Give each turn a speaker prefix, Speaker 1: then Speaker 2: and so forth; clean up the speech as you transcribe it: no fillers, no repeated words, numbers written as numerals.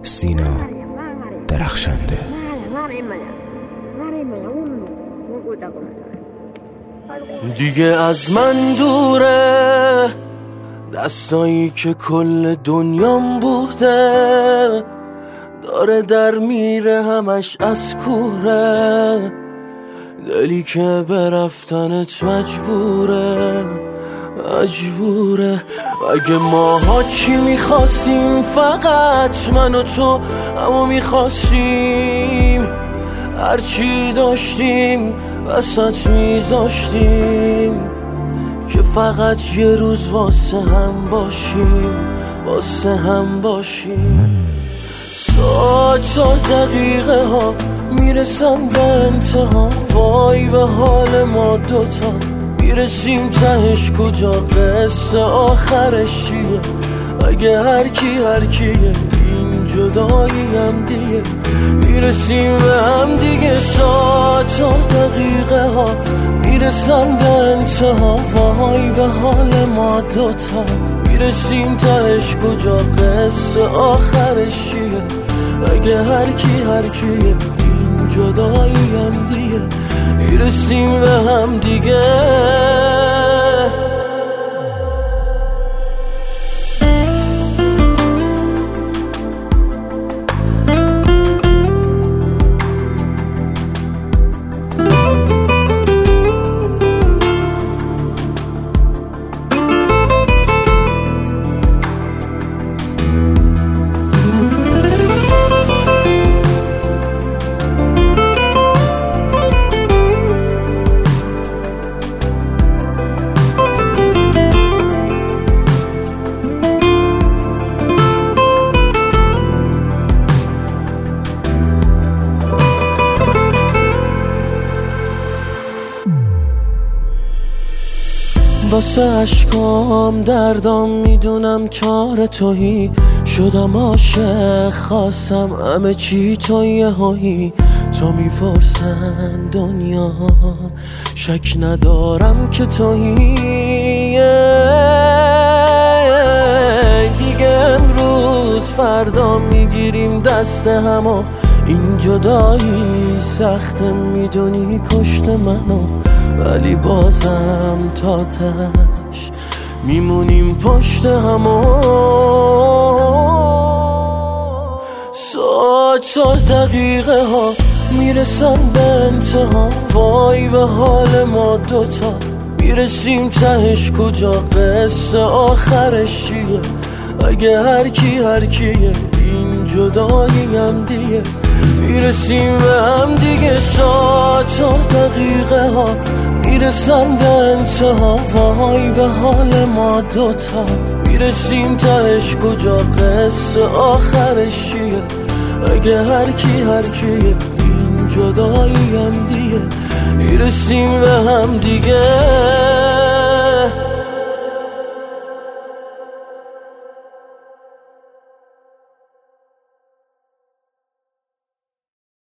Speaker 1: سینا درخشنده.
Speaker 2: دیگه از من دوره دستایی که کل دنیام بوده، داره در میره همش از کوره، دلی که به رفتنت مجبوره. اگه ماها چی میخواستیم، فقط من و تو همو میخواستیم، هرچی داشتیم وسط میذاشتیم که فقط یه روز واسه هم باشیم. ساعت و دقیقه ها میرسن به انتها، وای به حال ما دوتا، میرسیم تهش کجا، قصه آخرش چیه؟ اگه هر کیه این جدایی هم دیگه، میرسیم به هم دیگه. ساعت و دقیقه ها میرسن به انتها، وای به حال ما دوتا، میرسیم تهش کجا، قصه آخرش چیه؟ اگه هر کیه این جدایی هم دیگه، میرسیم به هم دیگه. واسه عشقام دردام میدونم چاره تویی، شدم عاشق خواستم همه چی تو یهویی، تو میپرسن دنیا شک ندارم که تویی. دیگه امروز فردا میگیریم دست همو، این جدایی سخته میدونی کشت منو، ولی بازم تا تش میمونیم پشت همو. ساعت و دقیقه ها میرسن به انتها، وای به حال ما دوتا، میرسیم تهش کجا، قصه آخرش چیه؟ اگه هر کیه این جدایی هم دیگه، میرسیم به هم دیگه. ساعت و دقیقه ها میرسن به انتها، وای به حال ما دوتا، میرسیم تهش کجا، قصه آخرش چیه؟ اگه هر کیه این جدایی هم دیگه، میرسیم به هم دیگه.